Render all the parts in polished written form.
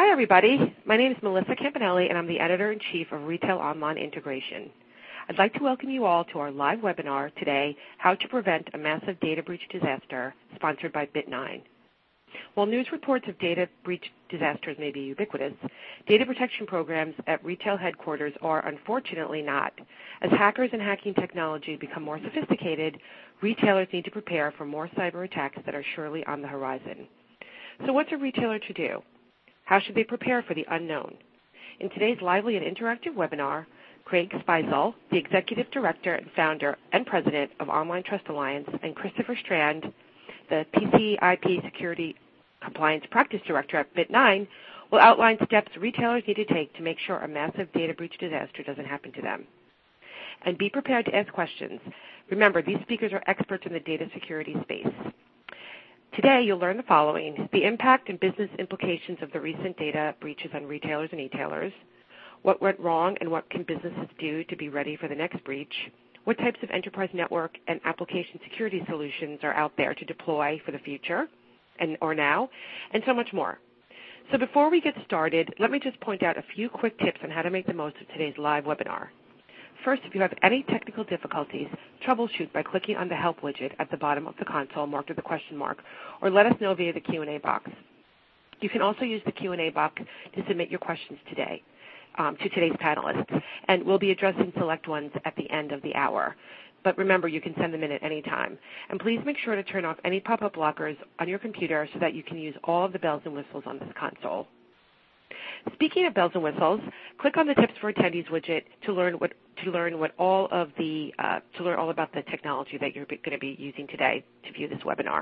Hi, everybody. My name is Melissa Campanelli, and I'm the Editor-in-Chief of Retail Online Integration. I'd like to welcome you all to our live webinar today, How to Prevent a Massive Data Breach Disaster, sponsored by Bit9. While news reports of data breach disasters may be ubiquitous, data protection programs at retail headquarters are unfortunately not. As hackers and hacking technology become more sophisticated, retailers need to prepare for more cyber attacks that are surely on the horizon. So what's a retailer to do? How should they prepare for the unknown? In today's lively and interactive webinar, Craig Speisel, the Executive Director and Founder and President of Online Trust Alliance, and Christopher Strand, the PCI Security Compliance Practice Director at Bit9, will outline steps retailers need to take to make sure a massive data breach disaster doesn't happen to them. And be prepared to ask questions. Remember, these speakers are experts in the data security space. Today, you'll learn the following: the impact and business implications of the recent data breaches on retailers and e-tailers, what went wrong and what can businesses do to be ready for the next breach, what types of enterprise network and application security solutions are out there to deploy for the future or now, and so much more. So before we get started, let me just point out a few quick tips on how to make the most of today's live webinar. First, if you have any technical difficulties, troubleshoot by clicking on the Help widget at the bottom of the console marked with a question mark, or let us know via the Q&A box. You can also use the Q&A box to submit your questions today to today's panelists, and we'll be addressing select ones at the end of the hour. But remember, you can send them in at any time. And please make sure to turn off any pop-up blockers on your computer so that you can use all of the bells and whistles on this console. Speaking of bells and whistles, click on the Tips for Attendees widget to learn all about the technology that you're going to be using today to view this webinar.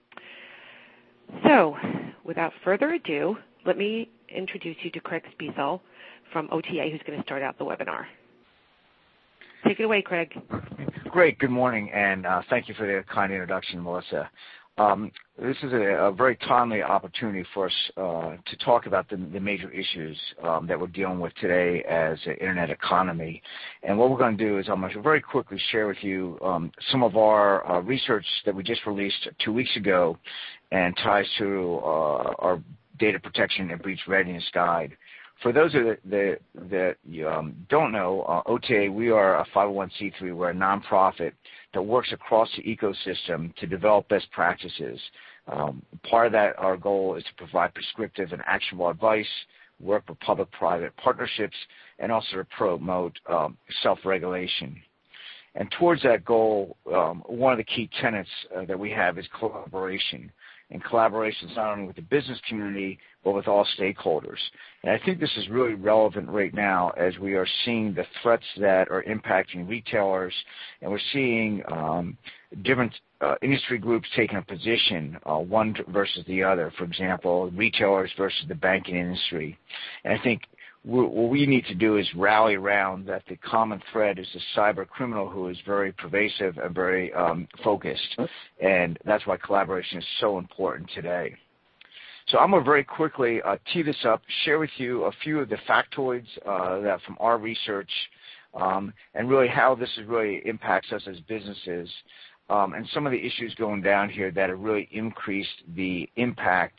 So, without further ado, let me introduce you to Craig Speisel from OTA, who's going to start out the webinar. Take it away, Craig. Great. Good morning, and thank you for the kind introduction, Melissa. This is a very timely opportunity for us to talk about the major issues that we're dealing with today as an internet economy. And what we're going to do is I'm going to very quickly share with you some of our research that we just released 2 weeks ago and ties to our data protection and breach readiness guide. For those that don't know, OTA, we are a 501c3. We're a nonprofit that works across the ecosystem to develop best practices. Part of that, our goal is to provide prescriptive and actionable advice, work with public-private partnerships, and also to promote self-regulation. And towards that goal, one of the key tenets that we have is collaboration. And collaboration is not only with the business community, but with all stakeholders. And I think this is really relevant right now as we are seeing the threats that are impacting retailers, and we're seeing different industry groups taking a position, one versus the other. For example, retailers versus the banking industry. And I think what we need to do is rally around that the common thread is the cyber criminal who is very pervasive and very focused, and that's why collaboration is so important today. So I'm going to very quickly tee this up, share with you a few of the factoids that from our research and really how this really impacts us as businesses and some of the issues going down here that have really increased the impact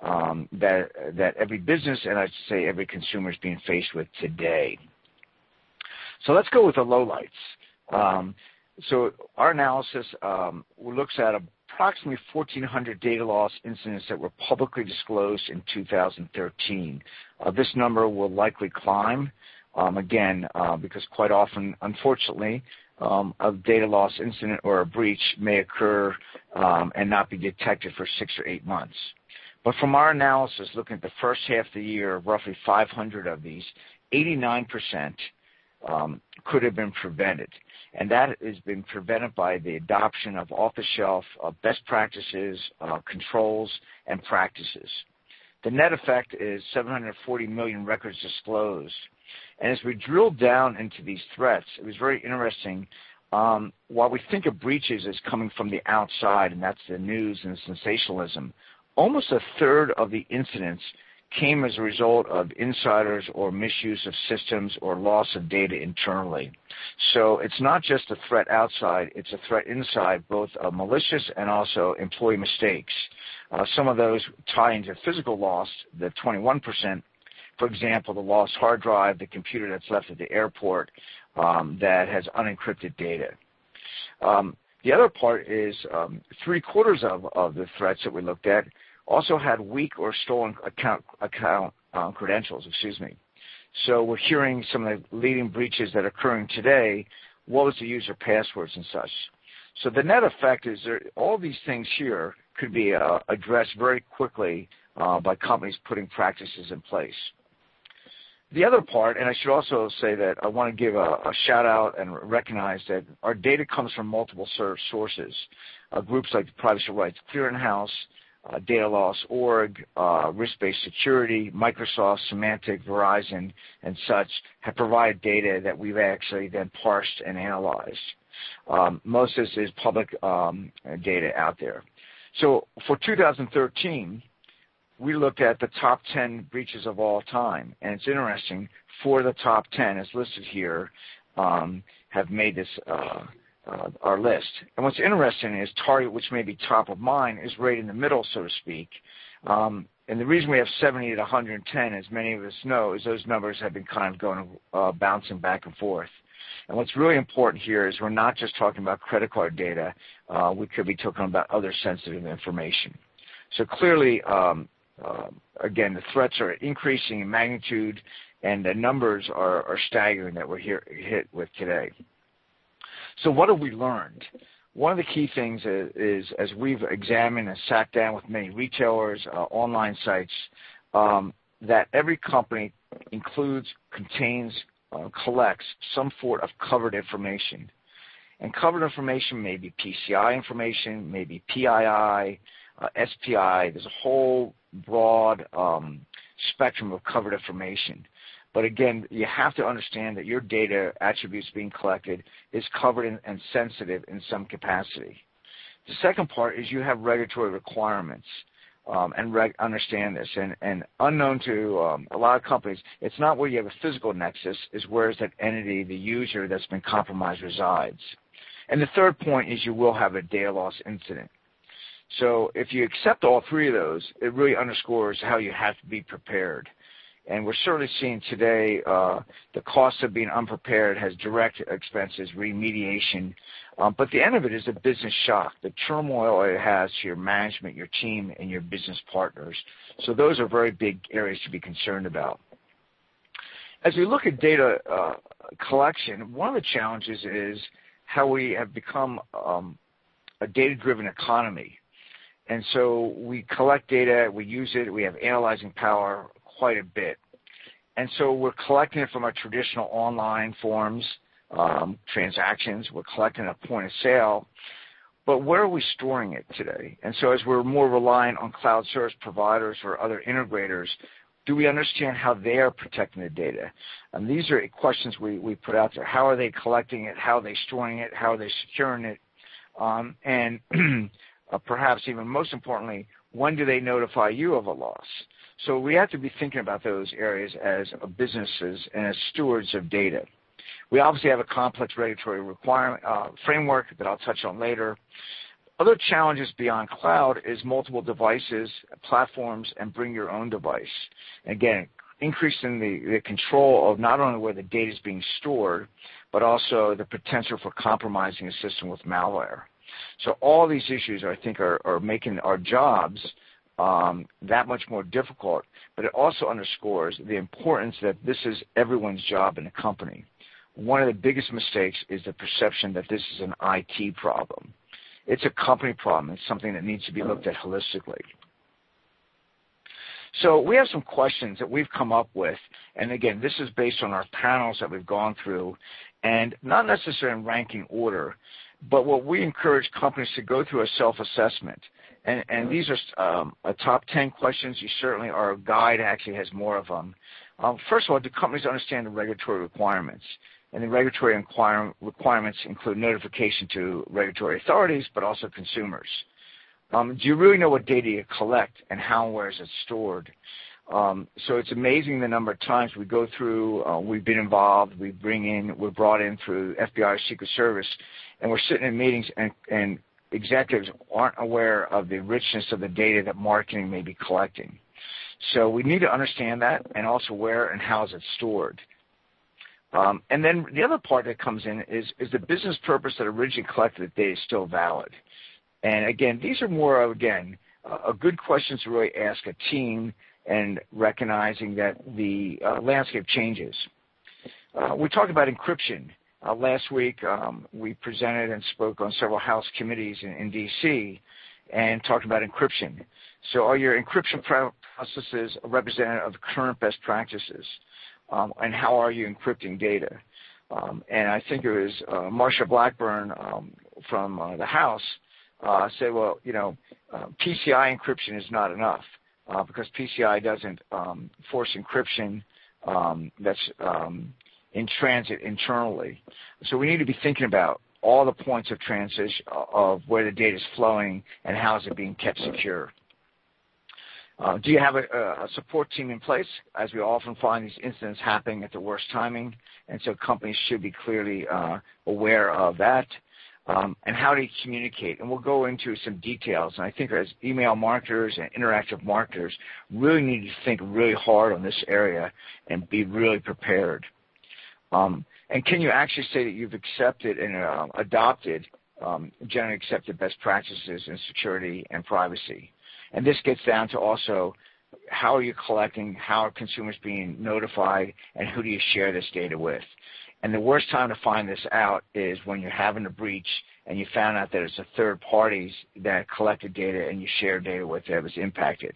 that every business and I'd say every consumer is being faced with today. So let's go with the lowlights. So our analysis looks at approximately 1,400 data loss incidents that were publicly disclosed in 2013. This number will likely climb, because quite often, unfortunately, a data loss incident or a breach may occur and not be detected for 6 or 8 months. But from our analysis, looking at the first half of the year, roughly 500 of these, 89% could have been prevented. And that has been prevented by the adoption of off-the-shelf best practices, controls, and practices. The net effect is 740 million records disclosed. And as we drilled down into these threats, it was very interesting. While we think of breaches as coming from the outside, and that's the news and sensationalism, almost a third of the incidents came as a result of insiders or misuse of systems or loss of data internally. So it's not just a threat outside, it's a threat inside, both malicious and also employee mistakes. Some of those tie into physical loss, the 21%. For example, the lost hard drive, the computer that's left at the airport that has unencrypted data. The other part is 3/4 of the threats that we looked at also had weak or stolen account credentials. So we're hearing some of the leading breaches that are occurring today. What was the user passwords and such? So the net effect is all these things here could be addressed very quickly by companies putting practices in place. The other part, and I should also say that I want to give a shout out and recognize that our data comes from multiple sources, groups like the Privacy Rights Clearinghouse, DataLoss.org, Risk-Based Security, Microsoft, Symantec, Verizon, and such have provided data that we've actually then parsed and analyzed. Most of this is public data out there. So for 2013, we looked at the top 10 breaches of all time, and it's interesting, 4 of the top 10, as listed here, have made this our list. And what's interesting is Target, which may be top of mind, is right in the middle, so to speak. And the reason we have 70 to 110, as many of us know, is those numbers have been kind of going bouncing back and forth. And what's really important here is we're not just talking about credit card data. We could be talking about other sensitive information. So clearly, again, the threats are increasing in magnitude, and the numbers are staggering that we're hit with today. So what have we learned? One of the key things is as we've examined and sat down with many retailers, online sites, that every company includes, contains, collects some sort of covered information. And covered information may be PCI information, maybe PII, SPI. There's a whole broad spectrum of covered information. But again, you have to understand that your data attributes being collected is covered and sensitive in some capacity. The second part is you have regulatory requirements, and understand this. And unknown to a lot of companies, it's not where you have a physical nexus, is where is that entity, the user that's been compromised resides. And the third point is you will have a data loss incident. So if you accept all three of those, it really underscores how you have to be prepared. And we're certainly seeing today the cost of being unprepared has direct expenses, remediation. But the end of it is a business shock, the turmoil it has to your management, your team, and your business partners. So those are very big areas to be concerned about. As we look at data collection, one of the challenges is how we have become a data-driven economy. And so we collect data, we use it, we have analyzing power quite a bit. And so we're collecting it from our traditional online forms, transactions, we're collecting at point of sale, but where are we storing it today? And so as we're more reliant on cloud service providers or other integrators, do we understand how they are protecting the data? And these are questions we put out there. How are they collecting it? How are they storing it? How are they securing it? And perhaps even most importantly, when do they notify you of a loss? So we have to be thinking about those areas as businesses and as stewards of data. We obviously have a complex regulatory requirement framework that I'll touch on later. Other challenges beyond cloud is multiple devices, platforms, and bring your own device. Again, increasing the control of not only where the data is being stored, but also the potential for compromising a system with malware. So all these issues, I think, are making our jobs that much more difficult, but it also underscores the importance that this is everyone's job in a company. One of the biggest mistakes is the perception that this is an IT problem. It's a company problem. It's something that needs to be looked at holistically. So we have some questions that we've come up with, and again, this is based on our panels that we've gone through, and not necessarily in ranking order, but what we encourage companies to go through a self-assessment. And these are a top 10 questions. You certainly, our guide actually has more of them. First of all, do companies understand the regulatory requirements? And the regulatory requirements include notification to regulatory authorities, but also consumers. Do you really know what data you collect and how and where is it stored? So it's amazing the number of times we go through, we've been involved, we're brought in through FBI or Secret Service, and we're sitting in meetings and executives aren't aware of the richness of the data that marketing may be collecting. So we need to understand that, and also where and how is it stored. And then the other part that comes in is the business purpose that originally collected the data still valid? And again, these are more of, a good question to really ask a team, and recognizing that the landscape changes. We talked about encryption. Last week, we presented and spoke on several House committees in D.C. and talked about encryption. So are your encryption processes representative of current best practices? And how are you encrypting data? And I think it was Marsha Blackburn from the House said, well, PCI encryption is not enough because PCI doesn't force encryption that's in transit internally. So we need to be thinking about all the points of transition of where the data is flowing and how is it being kept secure. Do you have a support team in place? As we often find these incidents happening at the worst timing, and so companies should be clearly aware of that. And how do you communicate? And we'll go into some details. And I think as email marketers and interactive marketers really need to think really hard on this area and be really prepared. And can you actually say that you've accepted and adopted generally accepted best practices in security and privacy? And this gets down to also how are you collecting, how are consumers being notified, and who do you share this data with? And the worst time to find this out is when you're having a breach and you found out that it's a third parties that collected data and you shared data with that was impacted.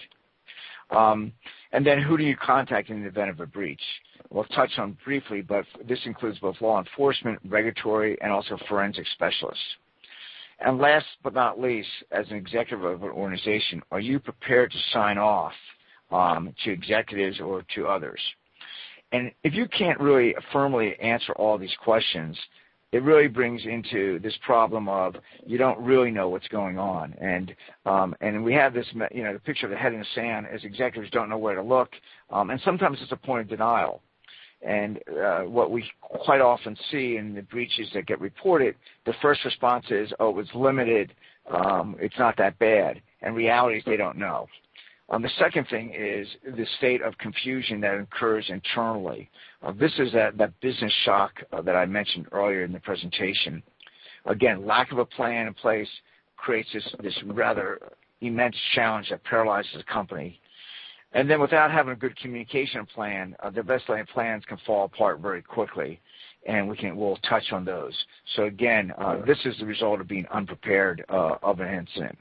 And then who do you contact in the event of a breach? We'll touch on briefly, but this includes both law enforcement, regulatory, and also forensic specialists. And last but not least, as an executive of an organization, are you prepared to sign off to executives or to others? And if you can't really firmly answer all these questions, it really brings into this problem of you don't really know what's going on. And we have this, the picture of the head in the sand as executives don't know where to look, and sometimes it's a point of denial. And what we quite often see in the breaches that get reported, the first response is, oh, it was limited, it's not that bad. And reality is they don't know. The second thing is the state of confusion that occurs internally. This is that business shock that I mentioned earlier in the presentation. Again, lack of a plan in place creates this rather immense challenge that paralyzes a company. And then without having a good communication plan, the best laid plans can fall apart very quickly, and we'll touch on those. So again, this is the result of being unprepared of an incident.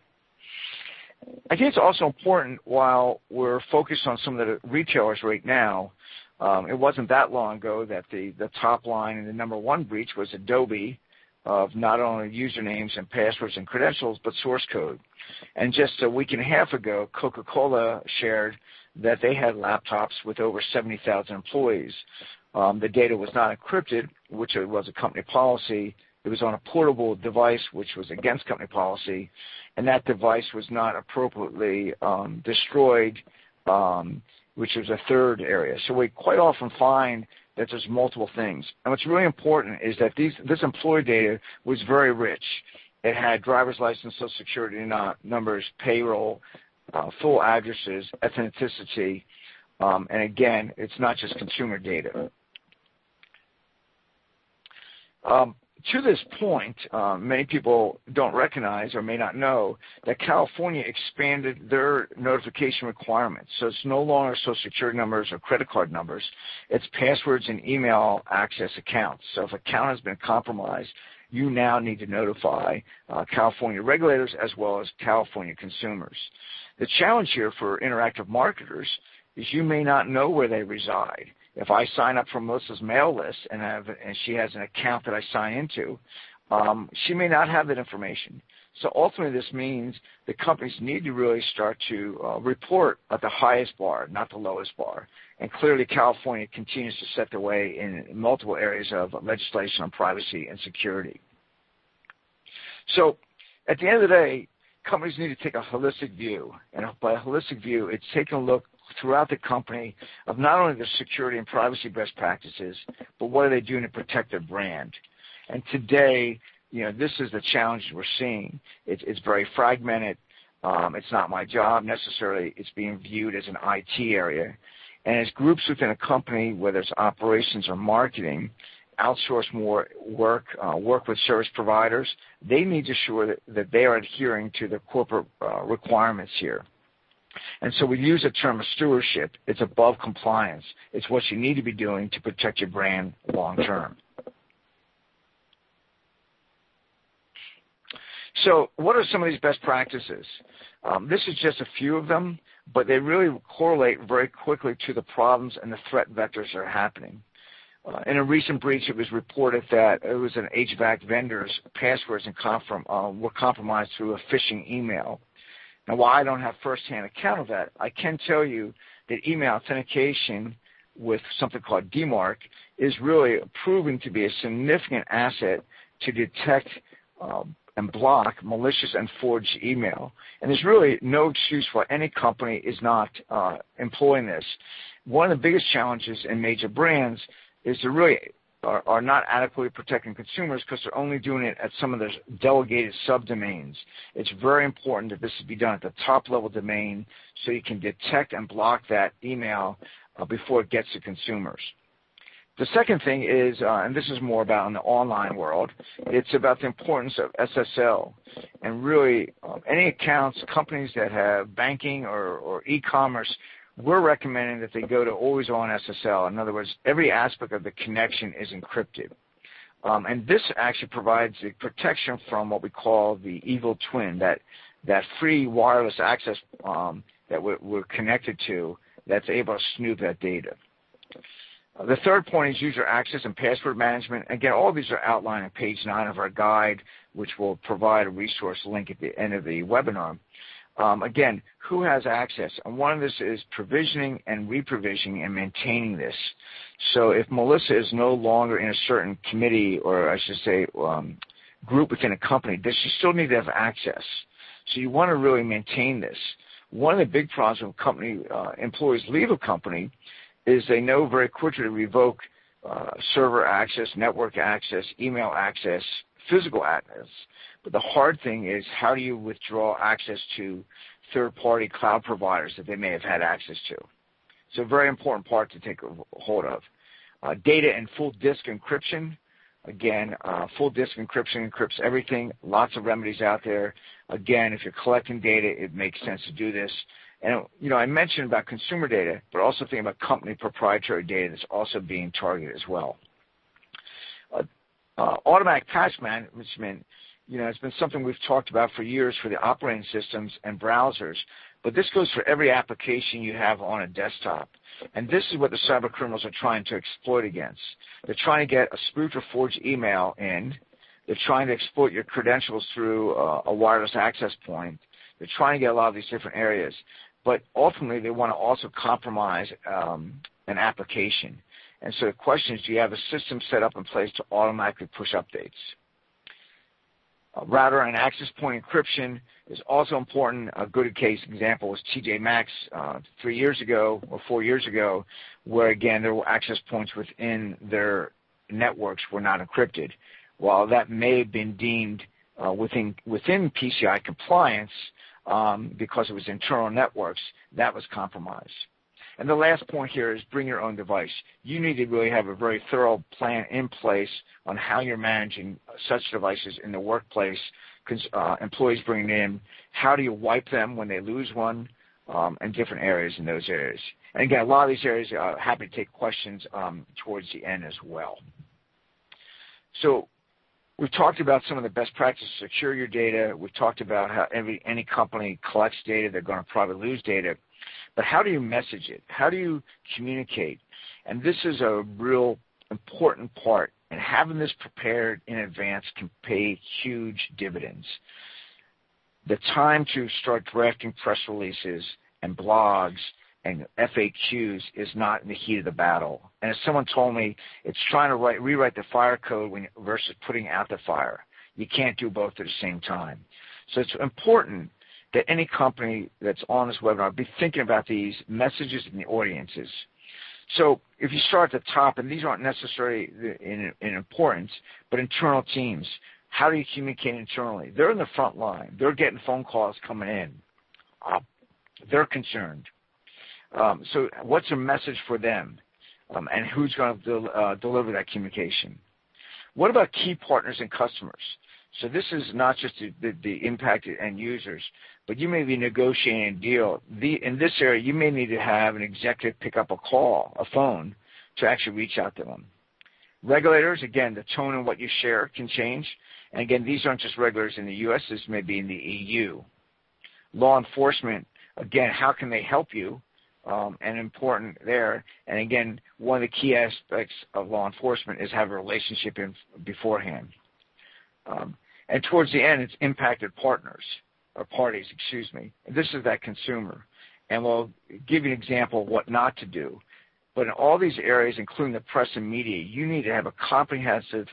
I think it's also important while we're focused on some of the retailers right now, it wasn't that long ago that the top line and the number one breach was Adobe of not only usernames and passwords and credentials, but source code. And just a week and a half ago, Coca-Cola shared that they had laptops with over 70,000 employees. The data was not encrypted, which was a company policy. It was on a portable device, which was against company policy, and that device was not appropriately destroyed, which was a third area. So we quite often find that there's multiple things. And what's really important is that this employee data was very rich. It had driver's license, social security numbers, payroll, full addresses, ethnicity, and again, it's not just consumer data. To this point, many people don't recognize or may not know that California expanded their notification requirements. So it's no longer social security numbers or credit card numbers. It's passwords and email access accounts. So if an account has been compromised, you now need to notify California regulators as well as California consumers. The challenge here for interactive marketers is you may not know where they reside. If I sign up for Melissa's mail list and she has an account that I sign into, she may not have that information. So ultimately this means the companies need to really start to report at the highest bar, not the lowest bar. And clearly California continues to set the way in multiple areas of legislation on privacy and security. So at the end of the day, companies need to take a holistic view. And by a holistic view, it's taking a look throughout the company of not only the security and privacy best practices, but what are they doing to protect their brand. And today, this is the challenge we're seeing. It's very fragmented. It's not my job necessarily. It's being viewed as an IT area. And as groups within a company, whether it's operations or marketing, outsource more work, work with service providers, they need to ensure that they are adhering to the corporate requirements here. And so we use the term of stewardship. It's above compliance. It's what you need to be doing to protect your brand long term. So what are some of these best practices? This is just a few of them, but they really correlate very quickly to the problems and the threat vectors that are happening. In a recent breach, it was reported that it was an HVAC vendor's passwords were compromised through a phishing email. Now, while I don't have firsthand account of that, I can tell you that email authentication with something called DMARC is really proving to be a significant asset to detect and block malicious and forged email. And there's really no excuse why any company is not employing this. One of the biggest challenges in major brands is they really are not adequately protecting consumers because they're only doing it at some of their delegated subdomains. It's very important that this be done at the top level domain so you can detect and block that email before it gets to consumers. The second thing is, and this is more about in the online world, it's about the importance of SSL. And really, any accounts, companies that have banking or e-commerce, we're recommending that they go to always-on SSL. In other words, every aspect of the connection is encrypted. And this actually provides the protection from what we call the evil twin, that free wireless access that we're connected to that's able to snoop that data. The third point is user access and password management. Again, all these are outlined on page 9 of our guide, which will provide a resource link at the end of the webinar. Again, who has access? And one of this is provisioning and reprovisioning and maintaining this. So if Melissa is no longer in a certain committee, or I should say group within a company, does she still need to have access? So you want to really maintain this. One of the big problems when company employees leave a company is they know very quickly to revoke server access, network access, email access, physical access. But the hard thing is, how do you withdraw access to third-party cloud providers that they may have had access to? So a very important part to take hold of. Data and full disk encryption. Again, full disk encryption encrypts everything. Lots of remedies out there. Again, if you're collecting data, it makes sense to do this. And, I mentioned about consumer data, but also think about company proprietary data that's also being targeted as well. Automatic patch management, it's been something we've talked about for years for the operating systems and browsers, but this goes for every application you have on a desktop. And this is what the cyber criminals are trying to exploit against. They're trying to get a spoofed or forged email in. They're trying to exploit your credentials through a wireless access point. They're trying to get a lot of these different areas. But ultimately, they want to also compromise an application. And so the question is, do you have a system set up in place to automatically push updates? Router and access point encryption is also important. A good case example was TJ Maxx 3 years ago or 4 years ago, where, again, there were access points within their networks were not encrypted. While that may have been deemed within PCI compliance, because it was internal networks, that was compromised. And the last point here is bring your own device. You need to really have a very thorough plan in place on how you're managing such devices in the workplace, employees bringing in, how do you wipe them when they lose one, and different areas in those areas. And again, a lot of these areas, happy to take questions towards the end as well. So we've talked about some of the best practices to secure your data. We've talked about how any company collects data. They're going to probably lose data. But how do you message it? How do you communicate? And this is a real important part. And having this prepared in advance can pay huge dividends. The time to start drafting press releases and blogs and FAQs is not in the heat of the battle. And as someone told me, it's trying to rewrite the fire code versus putting out the fire. You can't do both at the same time. So it's important that any company that's on this webinar be thinking about these messages and the audiences. So if you start at the top, and these aren't necessarily in importance, but internal teams, How do you communicate internally? They're in the front line. They're getting phone calls coming in. They're concerned. So what's a message for them? And who's going to deliver that communication? What about key partners and customers? So this is not just the impacted end users, but you may be negotiating a deal. In this area, you may need to have an executive pick up a phone, to actually reach out to them. Regulators, again, the tone and what you share can change. And again, these aren't just regulators in the U.S., this may be in the EU. Law enforcement, again, how can they help you? And important there. And again, one of the key aspects of law enforcement is have a relationship beforehand. And towards the end, it's impacted parties. And this is that consumer. And we'll give you an example of what not to do. But in all these areas, including the press and media, you need to have a comprehensive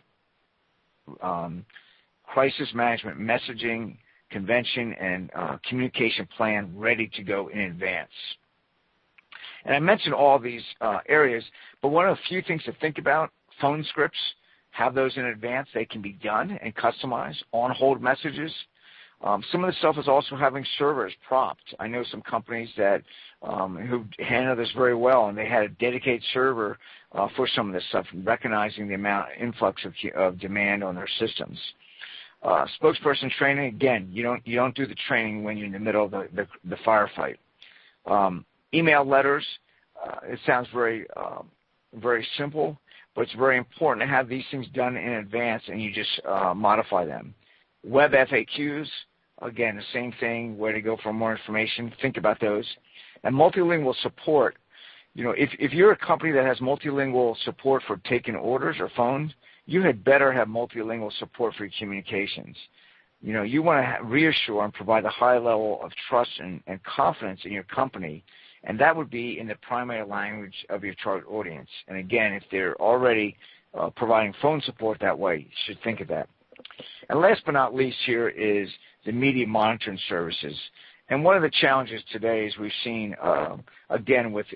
crisis management messaging, convention, and communication plan ready to go in advance. And I mentioned all these areas, but one of the few things to think about, phone scripts, have those in advance. They can be done and customized, on-hold messages. Some of the stuff is also having servers propped. I know some companies that who handle this very well, and they had a dedicated server for some of this stuff, recognizing the influx of demand on their systems. Spokesperson training, again, you don't do the training when you're in the middle of the firefight. Email letters, it sounds very simple, but it's very important to have these things done in advance, and you just modify them. Web FAQs, again, the same thing, where to go for more information. Think about those. And multilingual support. If you're a company that has multilingual support for taking orders or phones, you had better have multilingual support for your communications. You want to reassure and provide a high level of trust and confidence in your company, and that would be in the primary language of your target audience. And again, if they're already providing phone support that way, you should think of that. And last but not least here is the media monitoring services. And one of the challenges today is we've seen, again, with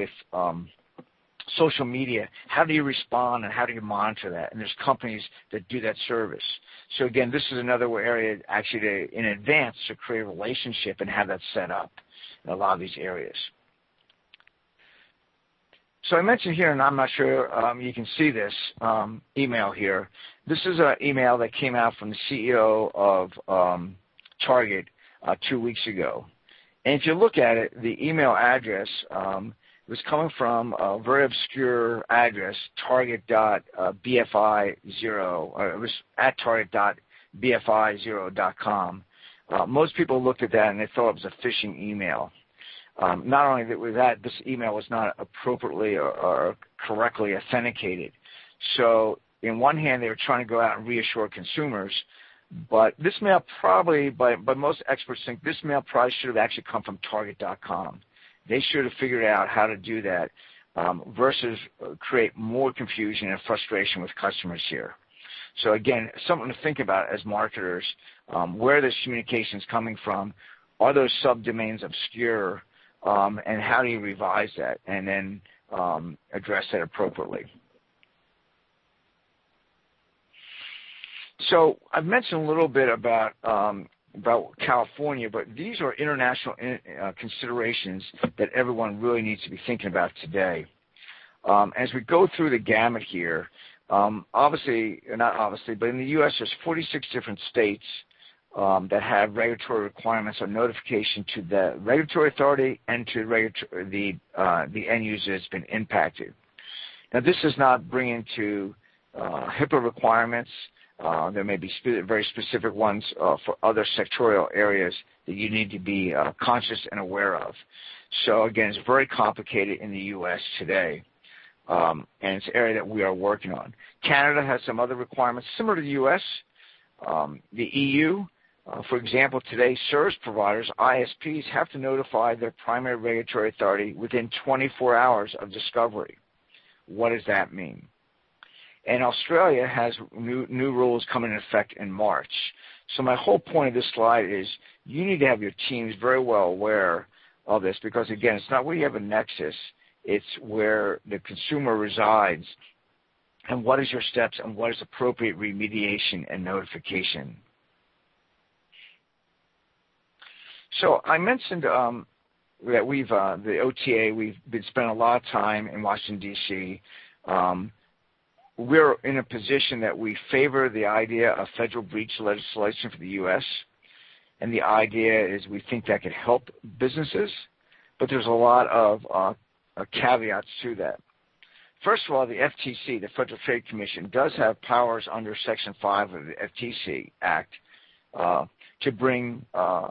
social media, how do you respond and how do you monitor that? And there's companies that do that service. So again, this is another area actually in advance to create a relationship and have that set up in a lot of these areas. So I mentioned here, and I'm not sure you can see this email here. This is an email that came out from the CEO of Target 2 weeks ago. And if you look at it, the email address was coming from a very obscure address, target.bfi0, or it was at target.bfi0.com. Most people looked at that and they thought it was a phishing email. Not only that, this email was not appropriately or correctly authenticated. So in one hand, they were trying to go out and reassure consumers, but this mail probably, but most experts think this mail probably should have actually come from Target.com. They should have figured out how to do that versus create more confusion and frustration with customers here. So again, something to think about as marketers, where this communication is coming from. Are those subdomains obscure? And how do you revise that and then address that appropriately? So I've mentioned a little bit about California, but these are international considerations that everyone really needs to be thinking about today. As we go through the gamut here, not obviously, but in the U.S. there's 46 different states that have regulatory requirements or notification to the regulatory authority and to the end user that's been impacted. Now, this does not bring into HIPAA requirements. There may be very specific ones for other sectorial areas that you need to be conscious and aware of. So, again, it's very complicated in the U.S. today, and it's an area that we are working on. Canada has some other requirements similar to the U.S. The EU, for example, today, service providers, ISPs, have to notify their primary regulatory authority within 24 hours of discovery. What does that mean? And Australia has new rules coming into effect in March. So my whole point of this slide is you need to have your teams very well aware of this because, again, it's not where you have a nexus. It's where the consumer resides. and what is your steps, and what is appropriate remediation and notification. So I mentioned that the OTA, we've been spending a lot of time in Washington, D.C. We're in a position that we favor the idea of federal breach legislation for the U.S., and the idea is we think that could help businesses, but there's a lot of caveats to that. First of all, the FTC, the Federal Trade Commission, does have powers under Section 5 of the FTC Act to bring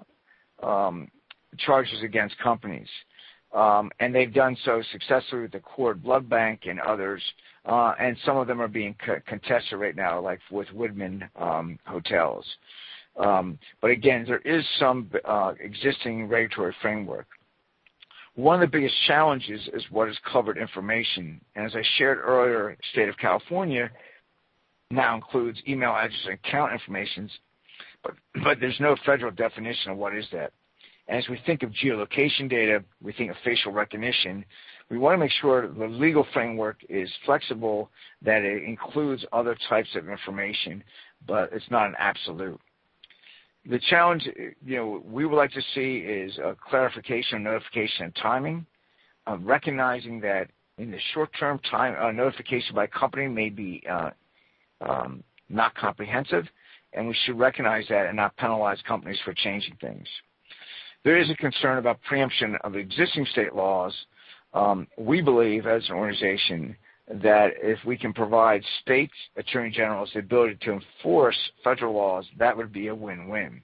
charges against companies. And they've done so successfully with the Cord Blood Bank and others, and some of them are being contested right now, like with Woodman Hotels. But again, there is some existing regulatory framework. One of the biggest challenges is what is covered information. And as I shared earlier, the state of California now includes email address and account information, but there's no federal definition of what is that. And as we think of geolocation data, we think of facial recognition. We want to make sure the legal framework is flexible, that it includes other types of information, but it's not an absolute. The challenge, we would like to see is a clarification of notification and timing, recognizing that in the short term, notification by company may be not comprehensive, and we should recognize that and not penalize companies for changing things. There is a concern about preemption of existing state laws. We believe as an organization that if we can provide state attorney generals the ability to enforce federal laws, that would be a win-win.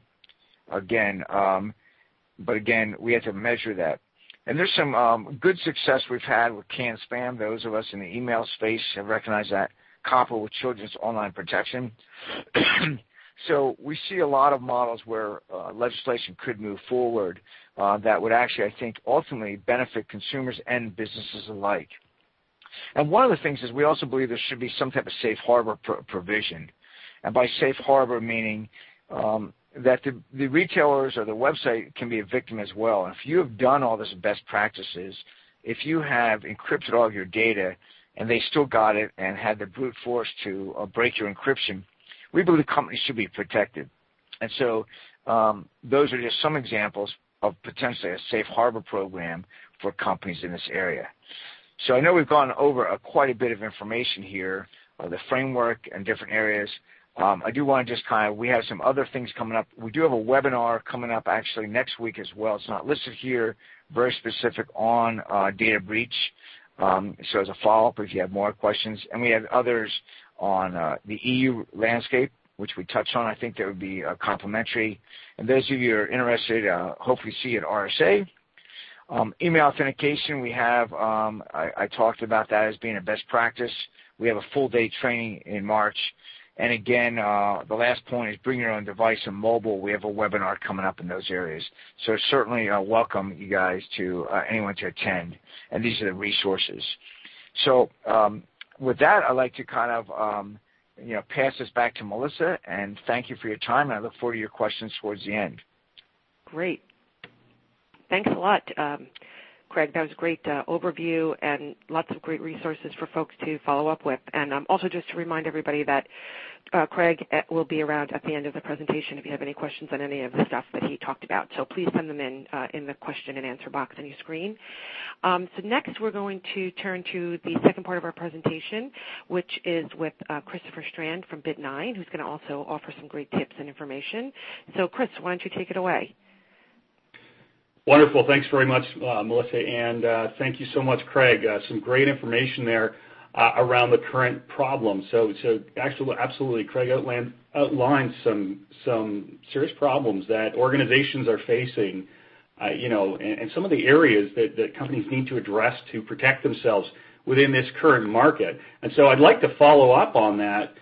But again, we have to measure that. And there's some good success we've had with canned spam. Those of us in the email space have recognized that, coupled with children's online protection. So we see a lot of models where legislation could move forward that would actually, I think, ultimately benefit consumers and businesses alike. And one of the things is we also believe there should be some type of safe harbor provision. And by safe harbor, meaning that the retailers or the website can be a victim as well. And if you have done all this best practices, if you have encrypted all of your data and they still got it and had the brute force to break your encryption, we believe companies should be protected. And so those are just some examples of potentially a safe harbor program for companies in this area. So I know we've gone over quite a bit of information here, the framework and different areas. I do want to just we have some other things coming up. We do have a webinar coming up actually next week as well. It's not listed here, very specific on data breach. So as a follow-up, if you have more questions. And we have others on the EU landscape, which we touched on. I think that would be complimentary. And those of you who are interested, hopefully see at RSA. Email authentication, we have, I talked about that as being a best practice. We have a full-day training in March. And again, the last point is bring your own device and mobile. We have a webinar coming up in those areas. So certainly welcome you guys to anyone to attend. And these are the resources. So with that, I'd like to pass this back to Melissa, and thank you for your time. And I look forward to your questions towards the end. Great. Thanks a lot, Craig. That was a great overview and lots of great resources for folks to follow up with. And also just to remind everybody that Craig will be around at the end of the presentation if you have any questions on any of the stuff that he talked about. So please send them in the question and answer box on your screen. So next we're going to turn to the second part of our presentation, which is with Christopher Strand from Bit9, who's going to also offer some great tips and information. So Chris, why don't you take it away? Wonderful. Thanks very much, Melissa, and thank you so much, Craig. Some great information there around the current problem. So actually, absolutely, Craig outlined some serious problems that organizations are facing, and some of the areas that companies need to address to protect themselves within this current market. And so I'd like to follow up on that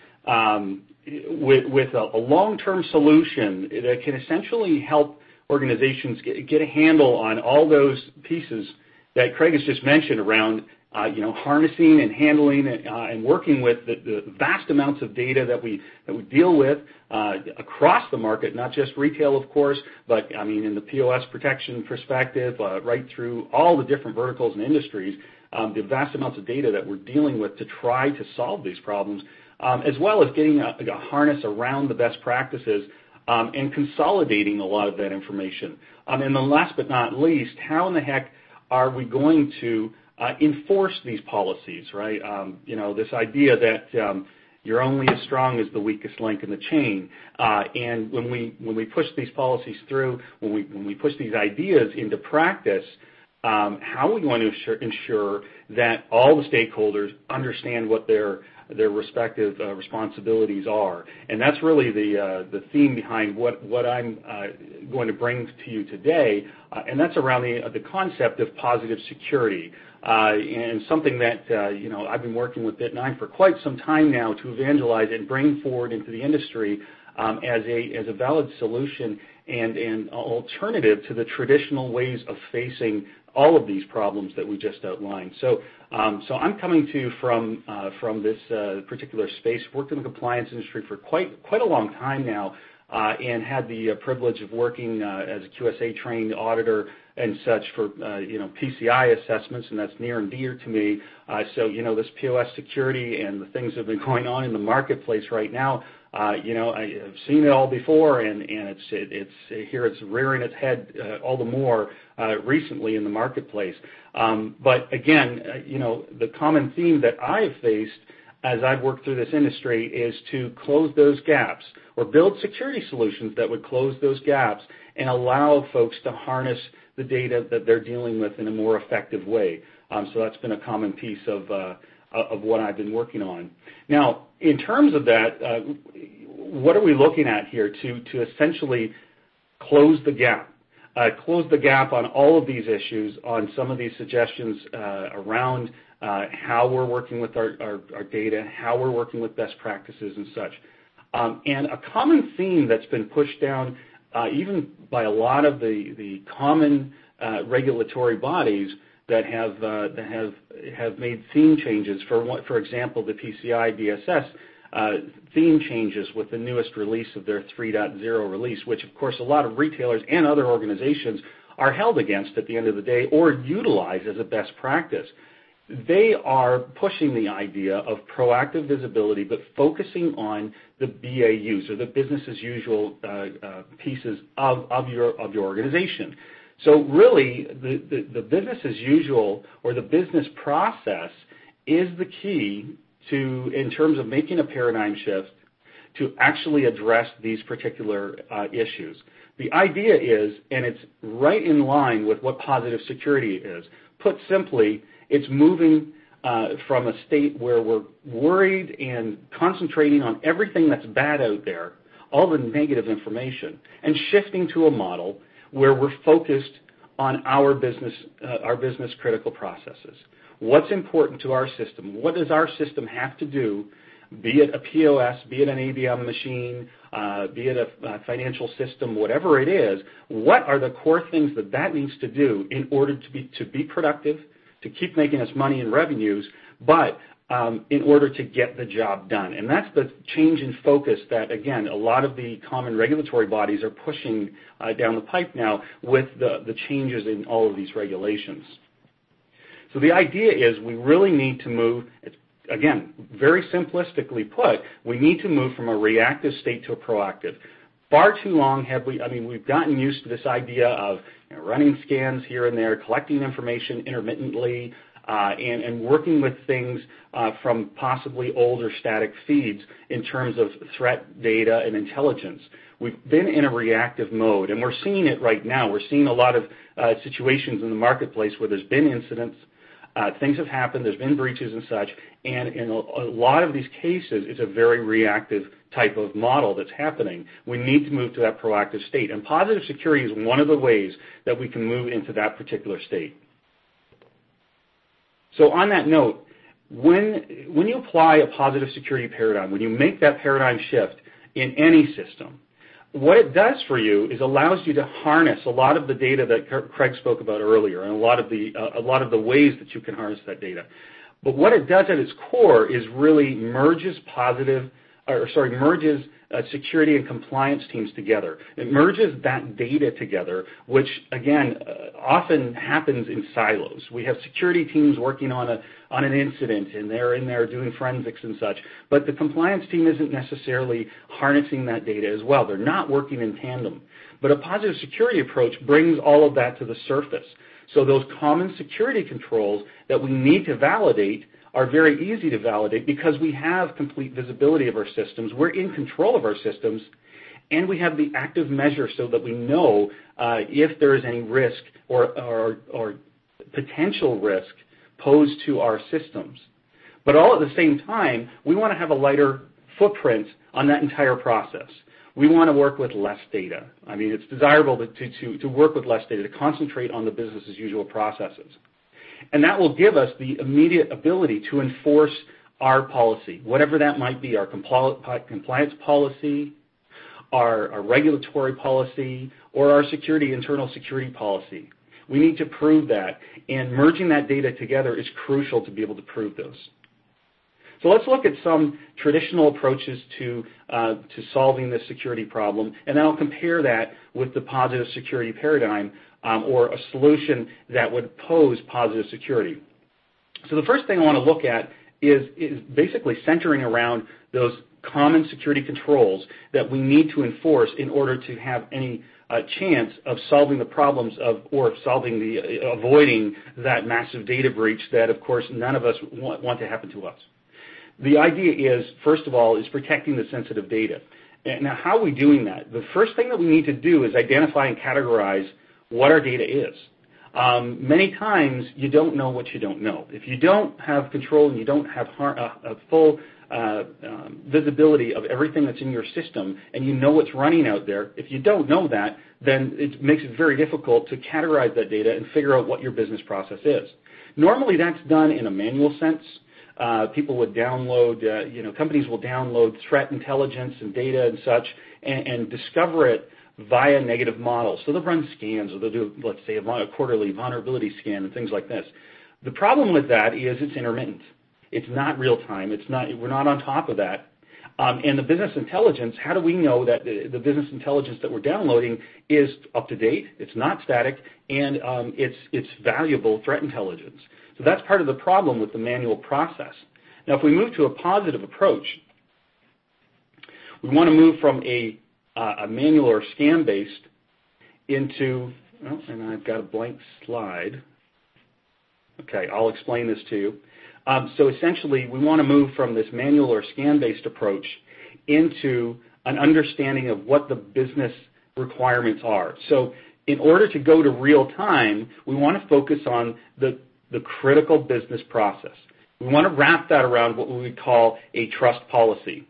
with a long-term solution that can essentially help organizations get a handle on all those pieces that Craig has just mentioned around, harnessing and handling and working with the vast amounts of data that we deal with across the market, not just retail, of course, but in the POS protection perspective, right through all the different verticals and industries. the vast amounts of data that we're dealing with to try to solve these problems, as well as getting a harness around the best practices and consolidating a lot of that information. And then last but not least, how in the heck are we going to enforce these policies, right? This idea that you're only as strong as the weakest link in the chain. And when we push these policies through, when we push these ideas into practice, how are we going to ensure that all the stakeholders understand what their respective responsibilities are? And that's really the theme behind what I'm going to bring to you today, and that's around the concept of positive security. And something that I've been working with Bit9 for quite some time now to evangelize and bring forward into the industry as a valid solution and an alternative to the traditional ways of facing all of these problems that we just outlined. So I'm coming to you from this particular space. Worked in the compliance industry for quite a long time now, and had the privilege of working as a QSA trained auditor and such for PCI assessments, and that's near and dear to me. So this POS security and the things that have been going on in the marketplace right now, I've seen it all before, and it's rearing its head all the more recently in the marketplace. But again, the common theme that I've faced as I've worked through this industry is to close those gaps or build security solutions that would close those gaps and allow folks to harness the data that they're dealing with in a more effective way. So that's been a common piece of what I've been working on. Now, in terms of that, what are we looking at here to essentially close the gap? Close the gap on all of these issues, on some of these suggestions around how we're working with our data, how we're working with best practices and such. And a common theme that's been pushed down even by a lot of the common regulatory bodies that have made theme changes. For example, the PCI DSS theme changes with the newest release of their 3.0 release, which of course a lot of retailers and other organizations are held against at the end of the day or utilize as a best practice. They are pushing the idea of proactive visibility, but focusing on the BAUs, or the business as usual pieces of your organization. So really, the business as usual, or the business process, is the key in terms of making a paradigm shift to actually address these particular issues. The idea is, and it's right in line with what positive security is, put simply, it's moving from a state where we're worried and concentrating on everything that's bad out there, all the negative information, and shifting to a model where we're focused on our business critical processes. What's important to our system? What does our system have to do, be it a POS, be it an ABM machine, be it a financial system, whatever it is, what are the core things that needs to do in order to be productive, to keep making us money and revenues, but in order to get the job done. And that's the change in focus that, again, a lot of the common regulatory bodies are pushing down the pipe now with the changes in all of these regulations. So the idea is we really need to move, again, very simplistically put, we need to move from a reactive state to a proactive. Far too long we've gotten used to this idea of running scans here and there, collecting information intermittently, and working with things from possibly older static feeds in terms of threat data and intelligence. We've been in a reactive mode, and we're seeing it right now. We're seeing a lot of situations in the marketplace where there's been incidents, things have happened, there's been breaches and such, and in a lot of these cases, it's a very reactive type of model that's happening. We need to move to that proactive state, and positive security is one of the ways that we can move into that particular state. So on that note, when you apply a positive security paradigm, when you make that paradigm shift in any system, what it does for you is allows you to harness a lot of the data that Craig spoke about earlier, and a lot of the ways that you can harness that data. But what it does at its core is really merges positive merges security and compliance teams together. It merges that data together, which again often happens in silos. We have security teams working on an incident, and they're in there doing forensics and such. But the compliance team isn't necessarily harnessing that data as well. They're not working in tandem. But a positive security approach brings all of that to the surface. So those common security controls that we need to validate are very easy to validate because we have complete visibility of our systems. We're in control of our systems, and we have the active measure so that we know if there is any risk or potential risk posed to our systems. But all at the same time, we want to have a lighter footprint on that entire process. We want to work with less data. I mean, it's desirable to work with less data, to concentrate on the business as usual processes. And that will give us the immediate ability to enforce our policy, whatever that might be, our compliance policy, our regulatory policy, or our internal security policy. We need to prove that, and merging that data together is crucial to be able to prove those. So let's look at some traditional approaches to solving this security problem, and then I'll compare that with the positive security paradigm, or a solution that would pose positive security. So the first thing I want to look at is basically centering around those common security controls that we need to enforce in order to have any chance of solving the problems avoiding that massive data breach that, of course, none of us want to happen to us. The idea is, first of all, is protecting the sensitive data. Now, how are we doing that? The first thing that we need to do is identify and categorize what our data is. Many times, you don't know what you don't know. If you don't have control and you don't have a full visibility of everything that's in your system, and you know what's running out there, if you don't know that, then it makes it very difficult to categorize that data and figure out what your business process is. Normally, that's done in a manual sense. People would download, companies will download threat intelligence and data and such, and discover it via negative models. So they'll run scans, or they'll do, let's say, a quarterly vulnerability scan and things like this. The problem with that is it's intermittent. It's not real time. We're not on top of that. And the business intelligence, how do we know that the business intelligence that we're downloading is up to date, it's not static, and it's valuable threat intelligence? So that's part of the problem with the manual process. Now, if we move to a positive approach, we want to move from a manual or scan-based into, and I've got a blank slide. Okay, I'll explain this to you. So essentially, we want to move from this manual or scan-based approach into an understanding of what the business requirements are. So in order to go to real time, we want to focus on the critical business process. We want to wrap that around what we would call a trust policy.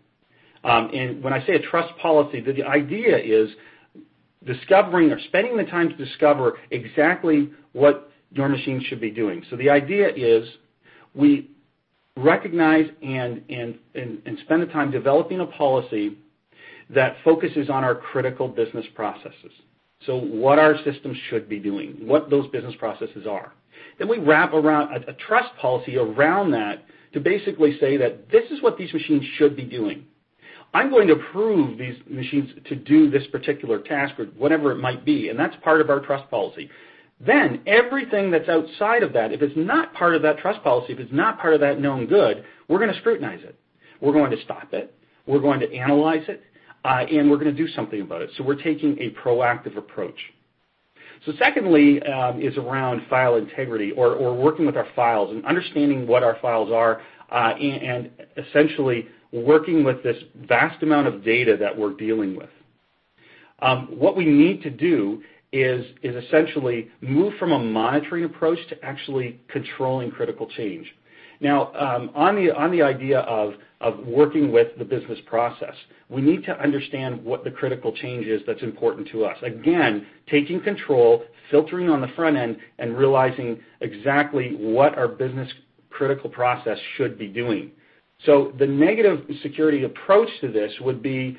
And when I say a trust policy, the idea is discovering or spending the time to discover exactly what your machine should be doing. So the idea is we recognize and spend the time developing a policy that focuses on our critical business processes. So what our systems should be doing, what those business processes are. Then we wrap around a trust policy around that to basically say that this is what these machines should be doing. I'm going to approve these machines to do this particular task or whatever it might be, and that's part of our trust policy. Then everything that's outside of that, if it's not part of that trust policy, if it's not part of that known good, we're going to scrutinize it. We're going to stop it. We're going to analyze it, and we're going to do something about it. So we're taking a proactive approach. So secondly is around file integrity or working with our files and understanding what our files are and essentially working with this vast amount of data that we're dealing with. What we need to do is essentially move from a monitoring approach to actually controlling critical change. Now, on the idea of working with the business process, we need to understand what the critical change is that's important to us. Again, taking control, filtering on the front end, and realizing exactly what our business critical process should be doing. So the negative security approach to this would be,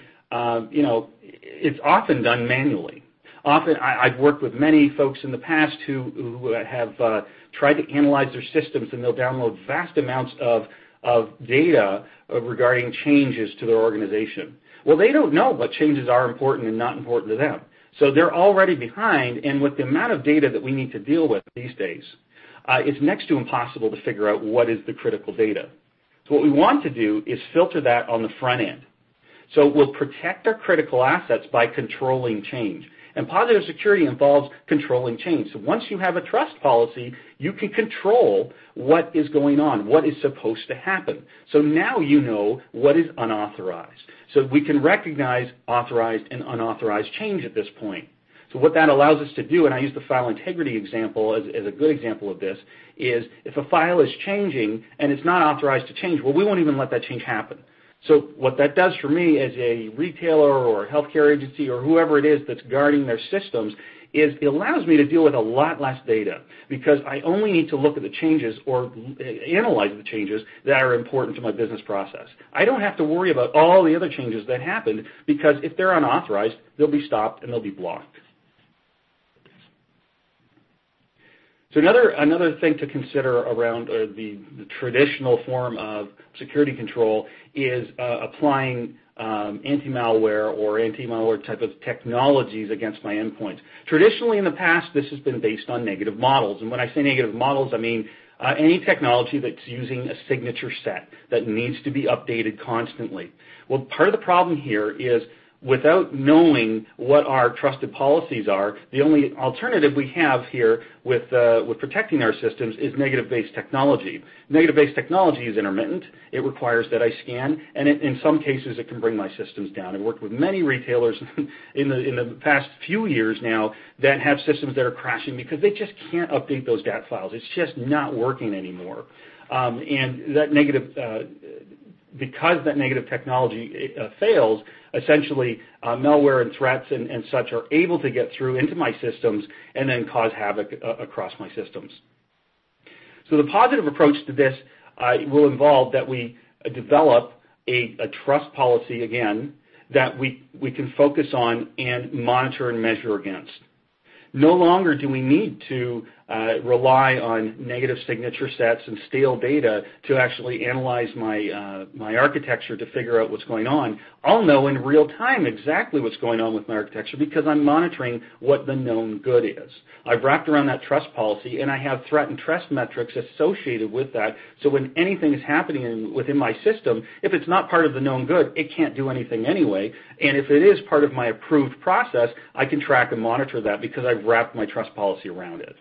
it's often done manually. Often, I've worked with many folks in the past who have tried to analyze their systems, and they'll download vast amounts of of data regarding changes to their organization. Well, they don't know what changes are important and not important to them. So they're already behind, and with the amount of data that we need to deal with these days, it's next to impossible to figure out what is the critical data. So what we want to do is filter that on the front end. So we'll protect our critical assets by controlling change. And positive security involves controlling change. So once you have a trust policy, you can control what is going on, what is supposed to happen. So now you know what is unauthorized. So we can recognize authorized and unauthorized change at this point. So what that allows us to do, and I use the file integrity example as a good example of this, is if a file is changing and it's not authorized to change, well, we won't even let that change happen. So what that does for me as a retailer or a healthcare agency or whoever it is that's guarding their systems is it allows me to deal with a lot less data because I only need to look at the changes or analyze the changes that are important to my business process. I don't have to worry about all the other changes that happened because if they're unauthorized, they'll be stopped and they'll be blocked. So another thing to consider around the traditional form of security control is applying anti-malware or anti-malware type of technologies against my endpoints. Traditionally in the past, this has been based on negative models. And when I say negative models, I mean any technology that's using a signature set that needs to be updated constantly. Well, part of the problem here is without knowing what our trusted policies are, the only alternative we have here with protecting our systems is negative-based technology. Negative-based technology is intermittent. It requires that I scan, and in some cases it can bring my systems down. I've worked with many retailers in the past few years now that have systems that are crashing because they just can't update those DAT files. It's just not working anymore. And that because that negative technology fails, essentially malware and threats and such are able to get through into my systems and then cause havoc across my systems. So the positive approach to this will involve that we develop a trust policy, again, that we can focus on and monitor and measure against. No longer do we need to rely on negative signature sets and stale data to actually analyze my architecture to figure out what's going on. I'll know in real time exactly what's going on with my architecture because I'm monitoring what the known good is. I've wrapped around that trust policy, and I have threat and trust metrics associated with that. So when anything is happening within my system, if it's not part of the known good, it can't do anything anyway. And if it is part of my approved process, I can track and monitor that because I've wrapped my trust policy around it.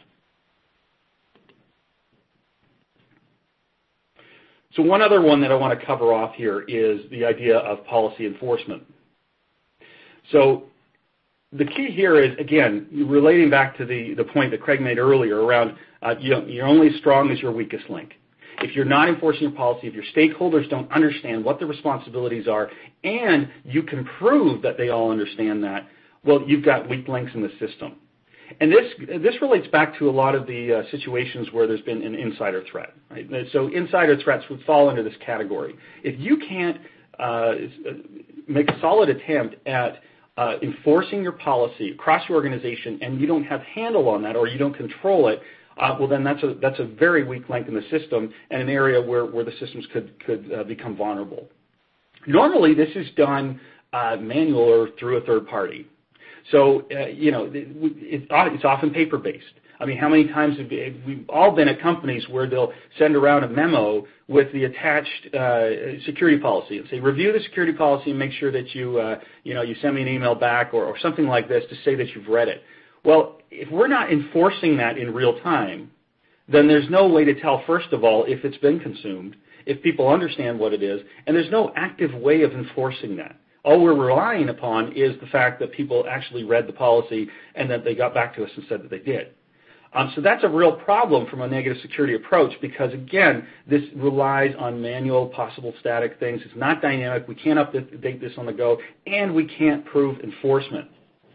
So one other one that I want to cover off here is the idea of policy enforcement. So the key here is, again, relating back to the point that Craig made earlier around you're only as strong as your weakest link. If you're not enforcing your policy, if your stakeholders don't understand what the responsibilities are, and you can prove that they all understand that, well, you've got weak links in the system. And this relates back to a lot of the situations where there's been an insider threat. Right? So insider threats would fall into this category. If you can't make a solid attempt at enforcing your policy across your organization and you don't have handle on that or you don't control it, well, then that's a very weak link in the system and an area where the systems could become vulnerable. Normally, this is done manual or through a third party. So, it's often paper-based. I mean, how many times have we've all been at companies where they'll send around a memo with the attached security policy and say, review the security policy and make sure that you send me an email back or something like this to say that you've read it. Well, if we're not enforcing that in real time, then there's no way to tell, first of all, if it's been consumed, if people understand what it is, and there's no active way of enforcing that. All we're relying upon is the fact that people actually read the policy and that they got back to us and said that they did. So that's a real problem from a negative security approach because, again, this relies on manual, possible static things. It's not dynamic. We can't update this on the go, and we can't prove enforcement.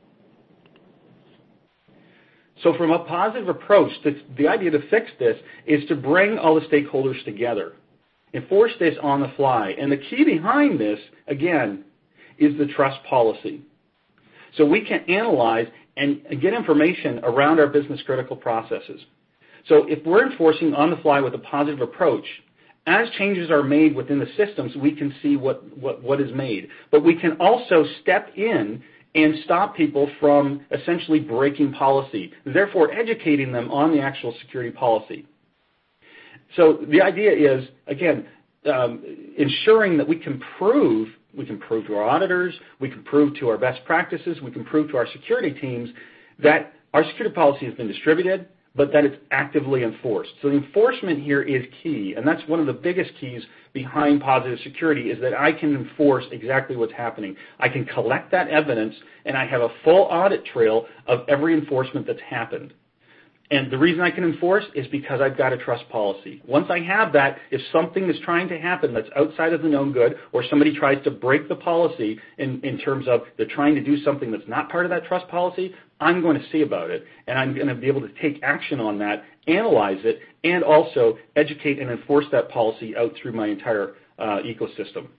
So from a positive approach, the idea to fix this is to bring all the stakeholders together, enforce this on the fly. And the key behind this, again, is the trust policy. So we can analyze and get information around our business critical processes. So if we're enforcing on the fly with a positive approach, as changes are made within the systems, we can see what is made. But we can also step in and stop people from essentially breaking policy, therefore educating them on the actual security policy. So the idea is, again, ensuring that we can prove to our auditors, we can prove to our best practices, we can prove to our security teams that our security policy has been distributed, but that it's actively enforced. So the enforcement here is key, and that's one of the biggest keys behind positive security, is that I can enforce exactly what's happening. I can collect that evidence, and I have a full audit trail of every enforcement that's happened. And the reason I can enforce is because I've got a trust policy. Once I have that, if something is trying to happen that's outside of the known good, or somebody tries to break the policy in terms of they're trying to do something that's not part of that trust policy, I'm going to see about it, and I'm going to be able to take action on that, analyze it, and also educate and enforce that policy out through my entire ecosystem.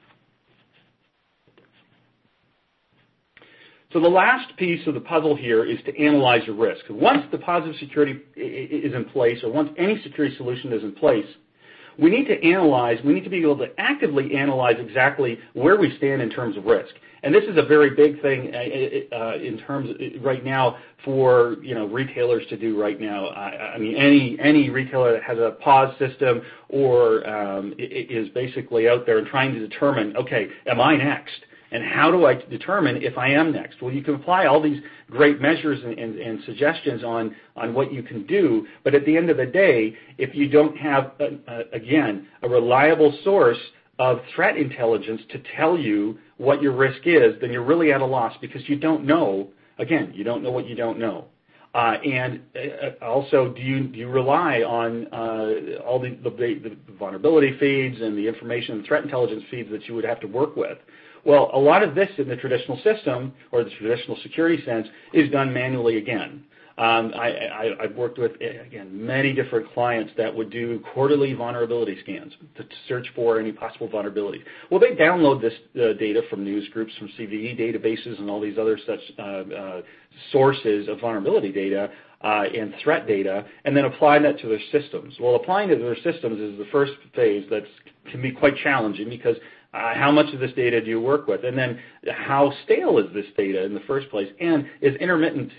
So the last piece of the puzzle here is to analyze your risk. Once the positive security is in place, or once any security solution is in place, we need to be able to actively analyze exactly where we stand in terms of risk. And this is a very big thing in terms right now for retailers to do right now. I mean, any retailer that has a POS system or is basically out there and trying to determine, okay, am I next? And how do I determine if I am next? Well, you can apply all these great measures and suggestions on what you can do, but at the end of the day, if you don't have, again, a reliable source of threat intelligence to tell you what your risk is, then you're really at a loss, because you don't know. Again, you don't know what you don't know. And also, do you rely on all the vulnerability feeds and the information and threat intelligence feeds that you would have to work with? Well, a lot of this in the traditional system, or the traditional security sense, is done manually again. I've worked with, again, many different clients that would do quarterly vulnerability scans to search for any possible vulnerabilities. Well, they download this data from news groups, from CVE databases, and all these other such sources of vulnerability data and threat data, and then apply that to their systems. Well, applying it to their systems is the first phase that can be quite challenging, because how much of this data do you work with? And then how stale is this data in the first place? And is intermittent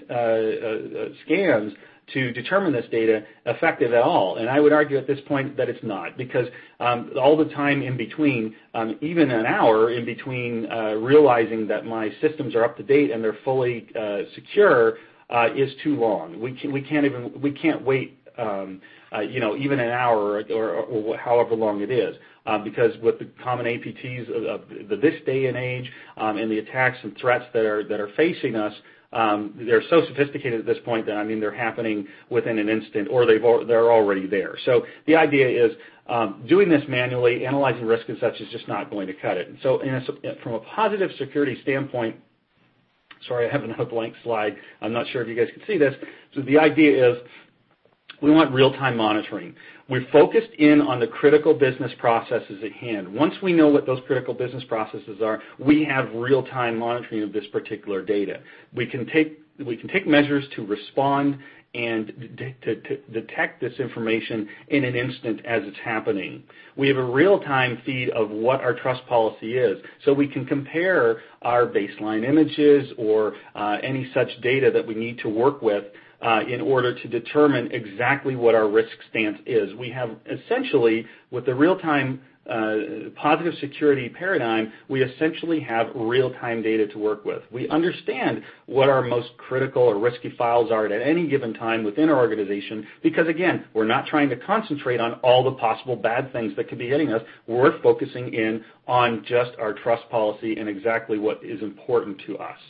scans to determine this data effective at all? And I would argue at this point that it's not, because all the time in between, even an hour in between realizing that my systems are up to date and they're fully secure is too long. We can't wait even an hour or however long it is. Because with the common APTs of this day and age and the attacks and threats that are facing us, they're so sophisticated at this point that, I mean, they're happening within an instant, or they're already there. So the idea is doing this manually, analyzing risk and such, is just not going to cut it. And so from a positive security standpoint, sorry, I have another blank slide. I'm not sure if you guys can see this. So the idea is we want real-time monitoring. We're focused in on the critical business processes at hand. Once we know what those critical business processes are, we have real-time monitoring of this particular data. We can take measures to respond and to detect this information in an instant as it's happening. We have a real-time feed of what our trust policy is, so we can compare our baseline images or any such data that we need to work with in order to determine exactly what our risk stance is. We have essentially, with the real-time positive security paradigm, we essentially have real-time data to work with. We understand what our most critical or risky files are at any given time within our organization, because, again, we're not trying to concentrate on all the possible bad things that could be hitting us. We're focusing in on just our trust policy and exactly what is important to us.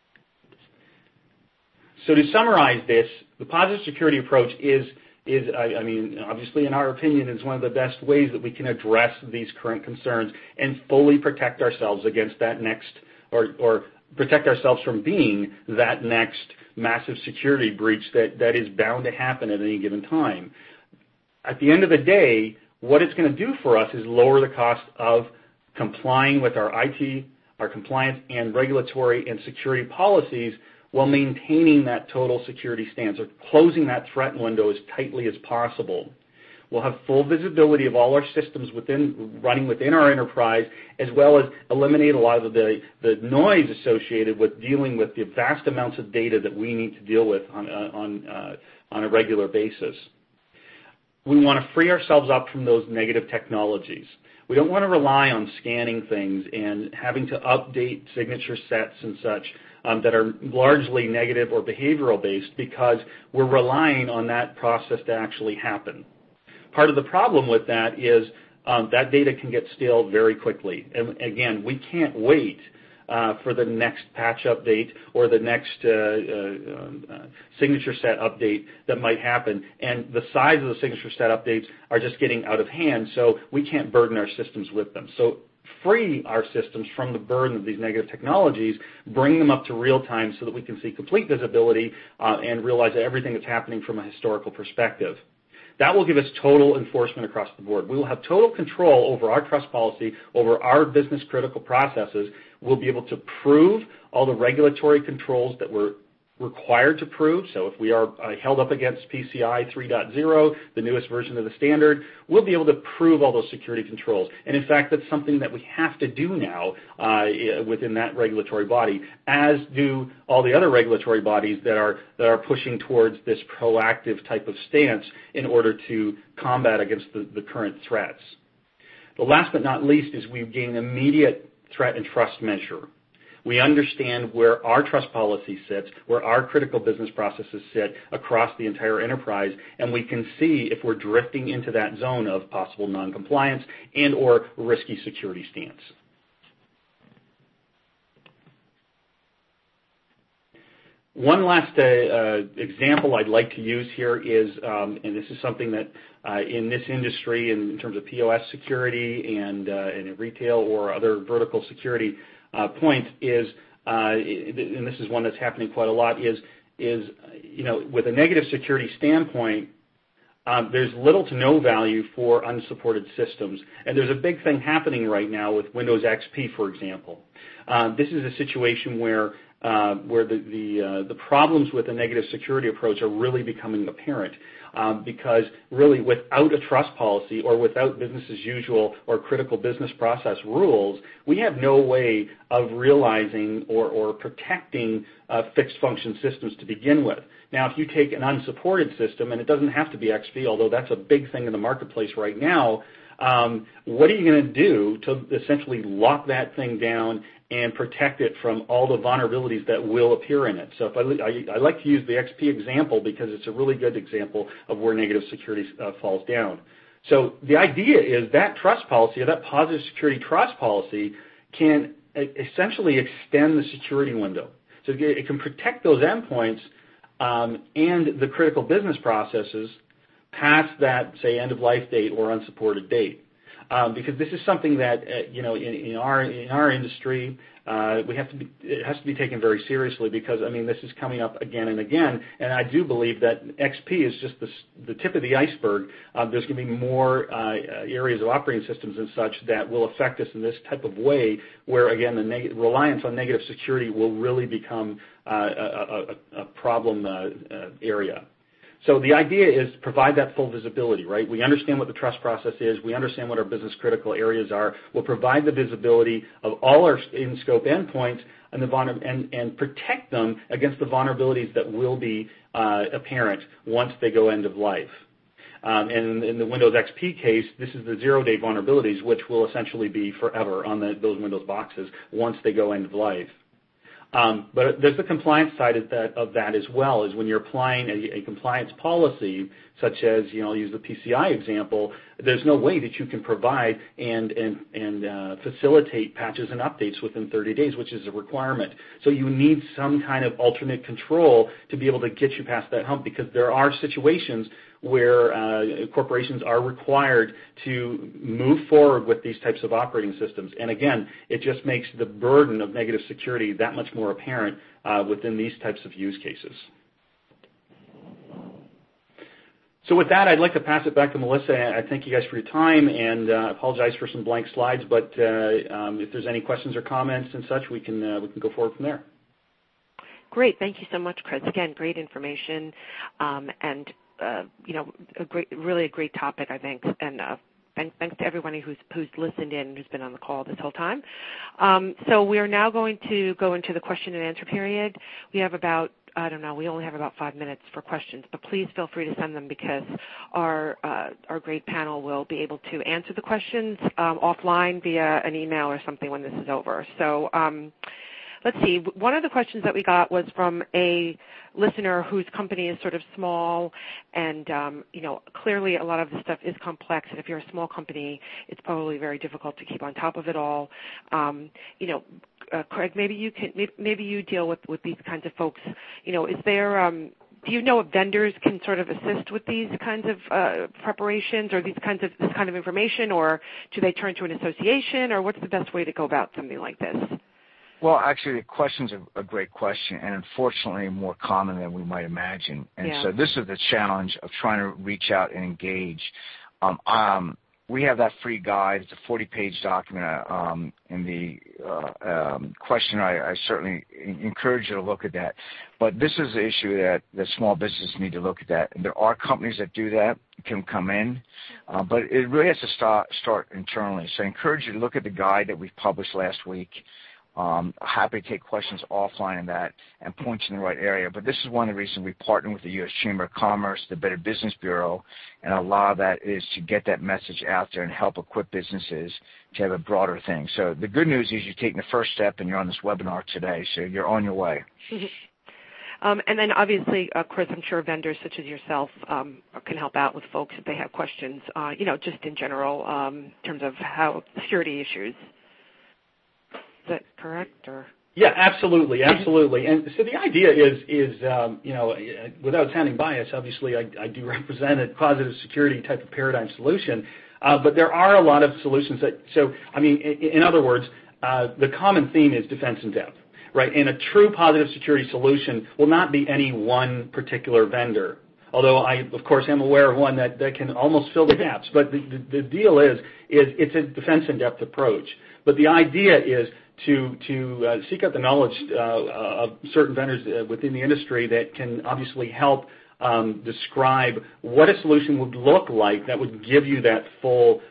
So to summarize this, the positive security approach is obviously, in our opinion, is one of the best ways that we can address these current concerns and fully protect ourselves against that next, or protect ourselves from being that next massive security breach that is bound to happen at any given time. At the end of the day, what it's going to do for us is lower the cost of complying with our IT, our compliance and regulatory and security policies, while maintaining that total security stance, or closing that threat window as tightly as possible. We'll have full visibility of all our systems running within our enterprise, as well as eliminate a lot of the noise associated with dealing with the vast amounts of data that we need to deal with on a regular basis. We want to free ourselves up from those negative technologies. We don't want to rely on scanning things and having to update signature sets and such that are largely negative or behavioral based, because we're relying on that process to actually happen. Part of the problem with that is that data can get stale very quickly. And again, we can't wait for the next patch update or the next signature set update that might happen. And the size of the signature set updates are just getting out of hand, so we can't burden our systems with them. So free our systems from the burden of these negative technologies, bring them up to real time so that we can see complete visibility and realize everything that's happening from a historical perspective. That will give us total enforcement across the board. We will have total control over our trust policy, over our business critical processes. We'll be able to prove all the regulatory controls that we're required to prove. So if we are held up against PCI 3.0, the newest version of the standard, we'll be able to prove all those security controls. And in fact, that's something that we have to do now within that regulatory body, as do all the other regulatory bodies that are pushing towards this proactive type of stance in order to combat against the current threats. The last but not least is we gain immediate threat and trust measure. We understand where our trust policy sits, where our critical business processes sit across the entire enterprise, and we can see if we're drifting into that zone of possible noncompliance and or risky security stance. One last example I'd like to use here is, and this is something that in this industry, in terms of POS security and in retail or other vertical security point is, and this is one that's happening quite a lot, is with a negative security standpoint, there's little to no value for unsupported systems. And there's a big thing happening right now with Windows XP, for example. This is a situation where the problems with a negative security approach are really becoming apparent. Because really without a trust policy or without business as usual or critical business process rules, we have no way of realizing or protecting fixed function systems to begin with. Now, if you take an unsupported system, and it doesn't have to be XP, although that's a big thing in the marketplace right now, what are you going to do to essentially lock that thing down and protect it from all the vulnerabilities that will appear in it? So I like to use the XP example because it's a really good example of where negative security falls down. So the idea is that trust policy, or that positive security trust policy, can essentially extend the security window. So it can protect those endpoints and the critical business processes past that, say, end-of-life date or unsupported date. Because this is something that in our industry it has to be taken very seriously, because this is coming up again and again, and I do believe that XP is just the tip of the iceberg. There's going to be more areas of operating systems and such that will affect us in this type of way, where again the reliance on negative security will really become a problem area. So the idea is to provide that full visibility, right? We understand what the trust process is. We understand what our business critical areas are. We'll provide the visibility of all our in-scope endpoints and protect them against the vulnerabilities that will be apparent once they go end of life. And in the Windows XP case, this is the zero-day vulnerabilities, which will essentially be forever on those Windows boxes once they go end of life. But there's the compliance side of that as well, is when you're applying a compliance policy, such as, I'll use the PCI example, there's no way that you can provide and facilitate patches and updates within 30 days, which is a requirement. So you need some kind of alternate control to be able to get you past that hump, because there are situations where corporations are required to move forward with these types of operating systems. And again, it just makes the burden of negative security that much more apparent within these types of use cases. So with that, I'd like to pass it back to Melissa. I thank you guys for your time, and apologize for some blank slides, but if there's any questions or comments and such, we can go forward from there. Great. Thank you so much, Chris. Again, great information. And really a great topic, I think, and thanks to everybody who's listened in and who's been on the call this whole time. So we are now going to go into the question and answer period. We have about, we only have about 5 minutes for questions, but please feel free to send them because our great panel will be able to answer the questions offline via an email or something when this is over. So let's see. One of the questions that we got was from a listener whose company is sort of small, and clearly a lot of the stuff is complex. And if you're a small company, it's probably very difficult to keep on top of it all. Craig, maybe you deal with these kinds of folks. Is there do you know if vendors can sort of assist with these kinds of preparations or this kind of information, or do they turn to an association, or what's the best way to go about something like this? Well, actually, the question's a great question, and unfortunately more common than we might imagine. And so this is the challenge of trying to reach out and engage. We have that free guide. It's a 40-page document in the questionnaire. I certainly encourage you to look at that. But this is the issue that small businesses need to look at that. And there are companies that do that, can come in, but it really has to start internally. So I encourage you to look at the guide that we published last week. Happy to take questions offline on that and point you in the right area. But this is one of the reasons we partner with the U.S. Chamber of Commerce, the Better Business Bureau, and a lot of that is to get that message out there and help equip businesses to have a broader thing. So the good news is you're taking the first step and you're on this webinar today, so you're on your way. And then obviously, Chris, I'm sure vendors such as yourself can help out with folks if they have questions, just in general in terms of how security issues. Is that correct? Or? Yeah, absolutely. And so the idea is without sounding biased, obviously I do represent a positive security type of paradigm solution, but there are a lot of solutions in other words, the common theme is defense in depth, right? And a true positive security solution will not be any one particular vendor. Although I, of course, am aware of one that can almost fill the gaps. But the deal is it's a defense in depth approach. But the idea is to seek out the knowledge of certain vendors within the industry that can obviously help describe what a solution would look like that would give you that full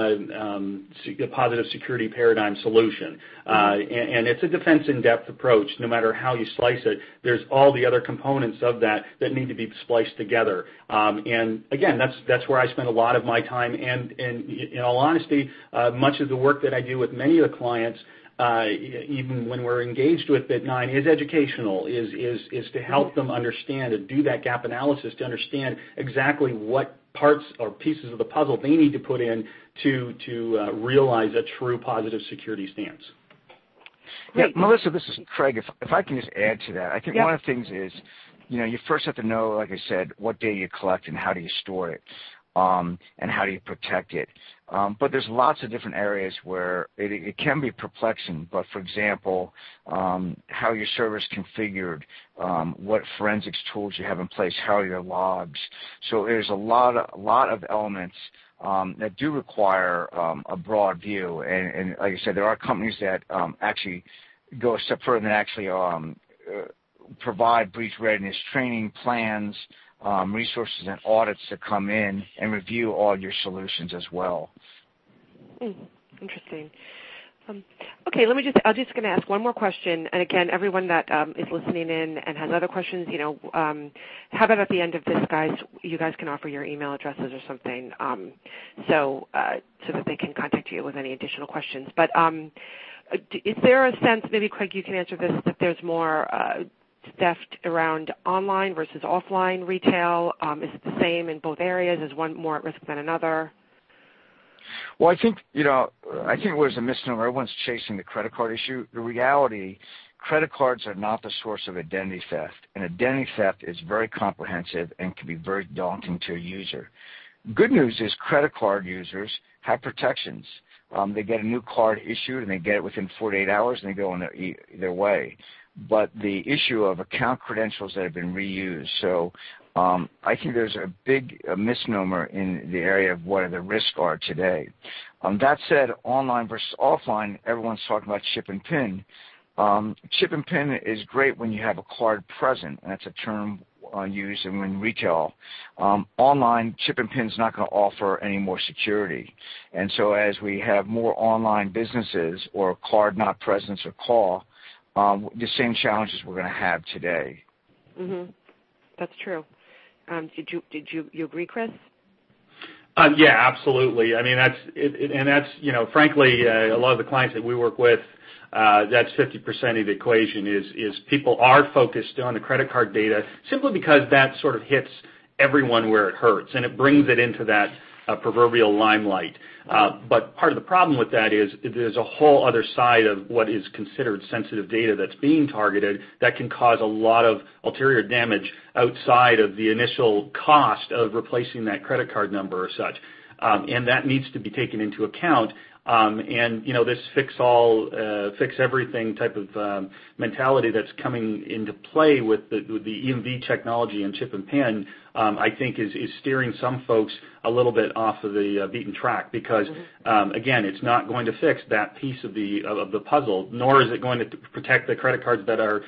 positive security paradigm solution. And it's a defense in-depth approach. No matter how you slice it, there's all the other components of that need to be spliced together. And again, that's where I spend a lot of my time. And in all honesty, much of the work that I do with many of the clients, even when we're engaged with Bit9, is educational, is to help them understand and do that gap analysis to understand exactly what parts or pieces of the puzzle they need to put in to realize a true positive security stance. Yeah, Melissa, this is Craig. If I can just add to that, I think one of the things is, you first have to know, like I said, what data you collect and how do you store it. And how do you protect it? But there's lots of different areas where it can be perplexing. But for example, how your server is configured, what forensics tools you have in place, how are your logs. So there's a lot of elements that do require a broad view. And like I said, there are companies that actually go a step further and actually provide breach readiness training plans, resources and audits to come in and review all your solutions as well. Interesting. Okay, I'm just going to ask one more question. And again, everyone that is listening in and has other questions, how about at the end of this, guys, you guys can offer your email addresses or something so that they can contact you with any additional questions. But is there a sense, maybe Craig, you can answer this, that there's more theft around online versus offline retail? Is it the same in both areas? Is one more at risk than another? Well, I think it was a misnomer. Everyone's chasing the credit card issue. The reality, credit cards are not the source of identity theft, and identity theft is very comprehensive and can be very daunting to a user. Good news is credit card users have protections. They get a new card issued, and they get it within 48 hours, and they go on their way. But the issue of account credentials that have been reused. So I think there's a big misnomer in the area of what the risks are today. That said, online versus offline, everyone's talking about chip and PIN. Chip and PIN is great when you have a card present, and that's a term use and in retail. Online, chip and PIN is not going to offer any more security. And so as we have more online businesses or card not presence or call, the same challenges we're going to have today. Mm-hmm. That's true. Did you agree, Chris? Yeah, absolutely. I mean, that's frankly, a lot of the clients that we work with, that's 50% of the equation is people are focused on the credit card data simply because that sort of hits everyone where it hurts, and it brings it into that proverbial limelight. But part of the problem with that is there's a whole other side of what is considered sensitive data that's being targeted that can cause a lot of ulterior damage outside of the initial cost of replacing that credit card number or such. And that needs to be taken into account. And this fix everything type of mentality that's coming into play with the EMV technology and chip and PIN, I think is steering some folks a little bit off of the beaten track because, again, it's not going to fix that piece of the puzzle, nor is it going to protect the credit cards that are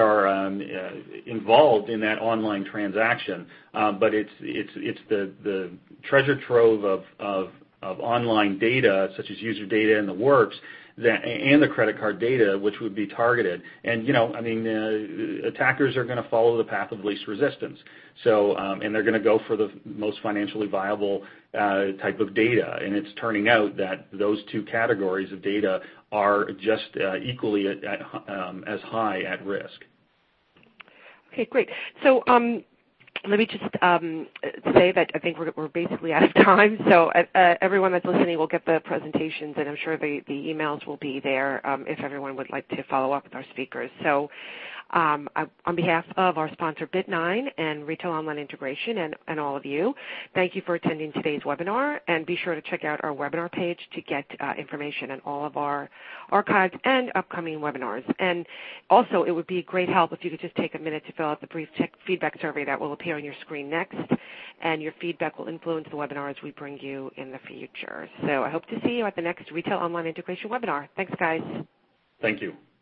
involved in that online transaction. But it's the treasure trove of online data, such as user data and the works, and the credit card data, which would be targeted. And, attackers are going to follow the path of least resistance. So, and they're going to go for the most financially viable type of data. And it's turning out that those two categories of data are just equally as high at risk. Okay, great. So, let me just say that I think we're basically out of time. So everyone that's listening will get the presentations, and I'm sure the emails will be there if everyone would like to follow up with our speakers. So on behalf of our sponsor Bit9 and Retail Online Integration and all of you, thank you for attending today's webinar, and be sure to check out our webinar page to get information on all of our archives and upcoming webinars. And also, it would be great help if you could just take a minute to fill out the brief feedback survey that will appear on your screen next, and your feedback will influence the webinars we bring you in the future. So I hope to see you at the next Retail Online Integration webinar. Thanks, guys. Thank you.